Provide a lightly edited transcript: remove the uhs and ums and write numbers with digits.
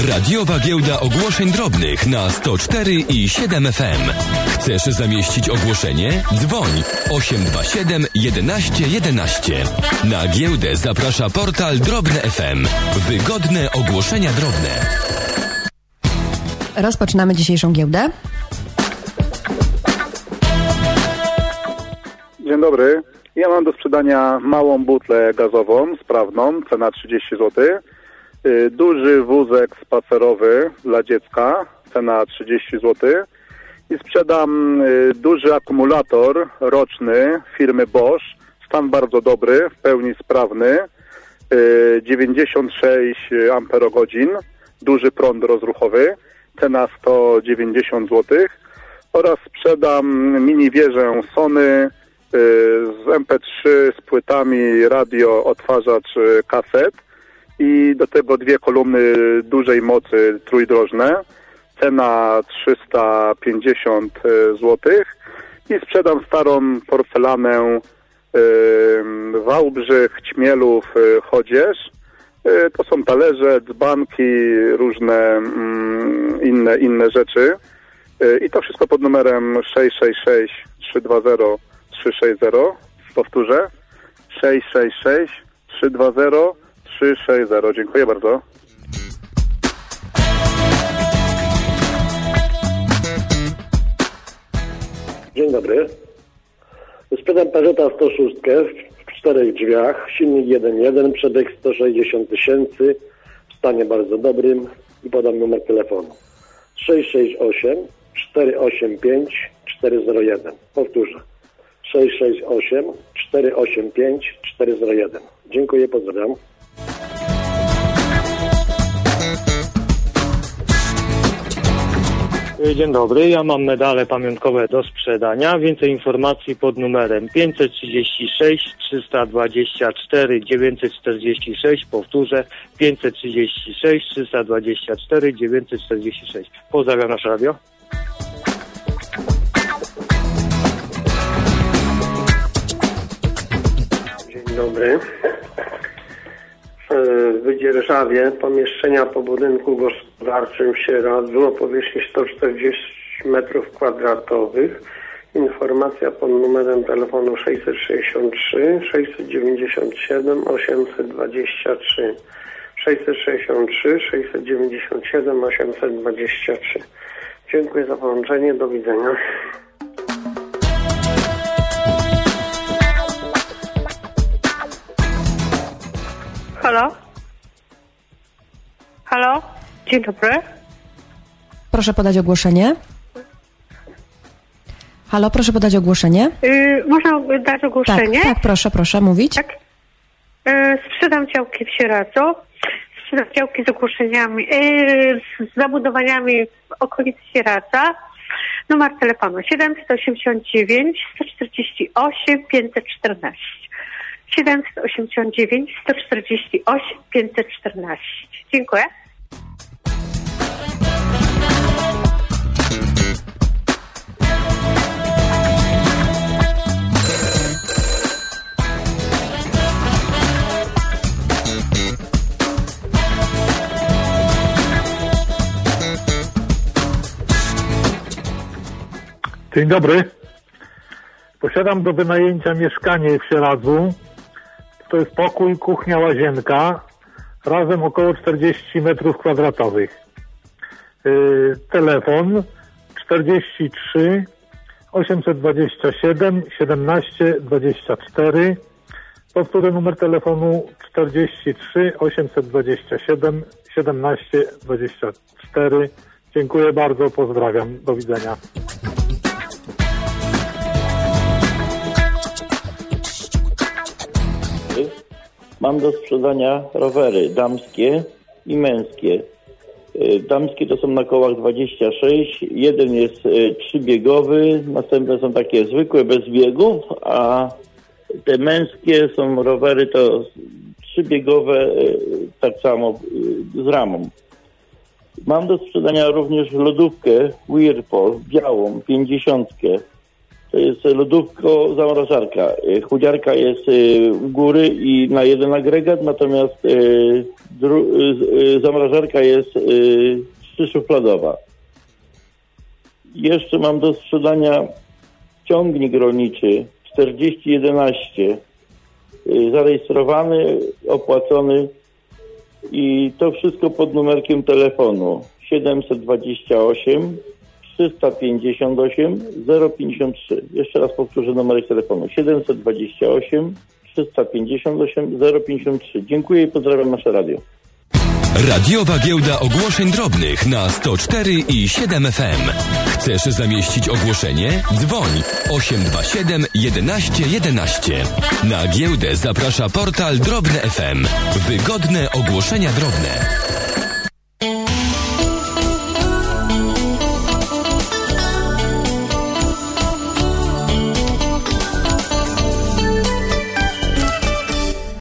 Radiowa giełda ogłoszeń drobnych na 104 i 7 FM. Chcesz zamieścić ogłoszenie? Dzwoń 827 11 11. Na giełdę zaprasza portal Drobne FM. Wygodne ogłoszenia drobne. Rozpoczynamy dzisiejszą giełdę. Dzień dobry. Ja mam do sprzedania małą butlę gazową, sprawną, cena 30 zł. Duży wózek spacerowy dla dziecka, cena 30 zł. I sprzedam duży akumulator roczny firmy Bosch, stan bardzo dobry, w pełni sprawny, 96 amperogodzin, duży prąd rozruchowy, cena 190 zł. Oraz sprzedam mini wieżę Sony z MP3, z płytami, radio, odtwarzacz kaset i do tego dwie kolumny dużej mocy trójdrożne, cena 350 zł. I sprzedam starą porcelanę Wałbrzych, Ćmielów, Chodzież. To są talerze, dzbanki, różne inne rzeczy. I to wszystko pod numerem 666 320 360. Powtórzę. 666 320 360. Dziękuję bardzo. Dzień dobry. Sprzedam Peugeota 106 w 4 drzwiach, silnik 1.1, przebieg 160 000, w stanie bardzo dobrym i podam numer telefonu. 668 485 401. Powtórzę. 668 485 401. Dziękuję, pozdrawiam. Dzień dobry, ja mam medale pamiątkowe do sprzedania. Więcej informacji pod numerem 536 324 946. Powtórzę, 536 324 946. Pozdrawiam nasze radio. Dzień dobry. W Wydzierżawie pomieszczenia po budynku gospodarczym w Sieradzu o powierzchni 140 m2. Informacja pod numerem telefonu 663 697 823. 663 697 823. Dziękuję za połączenie. Do widzenia. Halo? Halo? Dzień dobry. Proszę podać ogłoszenie. Halo, proszę podać ogłoszenie. Można dać ogłoszenie? Tak, proszę mówić. Tak. Sprzedam działki w Sieradzu. Sprzedam działki z ogłoszeniami, z zabudowaniami w okolicy Sieradza. Numer telefonu 789 148 514. 789 148 514. Dziękuję. Dzień dobry. Posiadam do wynajęcia mieszkanie w Sieradzu. To jest pokój, kuchnia, łazienka. Razem około 40 m2. Telefon 43 827 17 24. Powtórzę numer telefonu 43 827 17 24. Dziękuję bardzo, pozdrawiam. Do widzenia. Mam do sprzedania rowery damskie i męskie. Damskie to są na kołach 26, jeden jest trzybiegowy, następne są takie zwykłe bez biegów, a te męskie są rowery to trzybiegowe, tak samo z ramą. Mam do sprzedania również lodówkę Whirlpool, białą, 50. To jest lodówko-zamrażarka. Chłodziarka jest u góry i na jeden agregat, natomiast zamrażarka jest trzyszufladowa. Jeszcze mam do sprzedania ciągnik rolniczy 4011, zarejestrowany, opłacony i to wszystko pod numerkiem telefonu 728 358 053. Jeszcze raz powtórzę numerek telefonu 728 358 053. Dziękuję i pozdrawiam nasze radio. Radiowa giełda ogłoszeń drobnych na 104 i 7 FM. Chcesz zamieścić ogłoszenie? Dzwoń 827 11 11. Na giełdę zaprasza portal Drobne FM. Wygodne ogłoszenia drobne.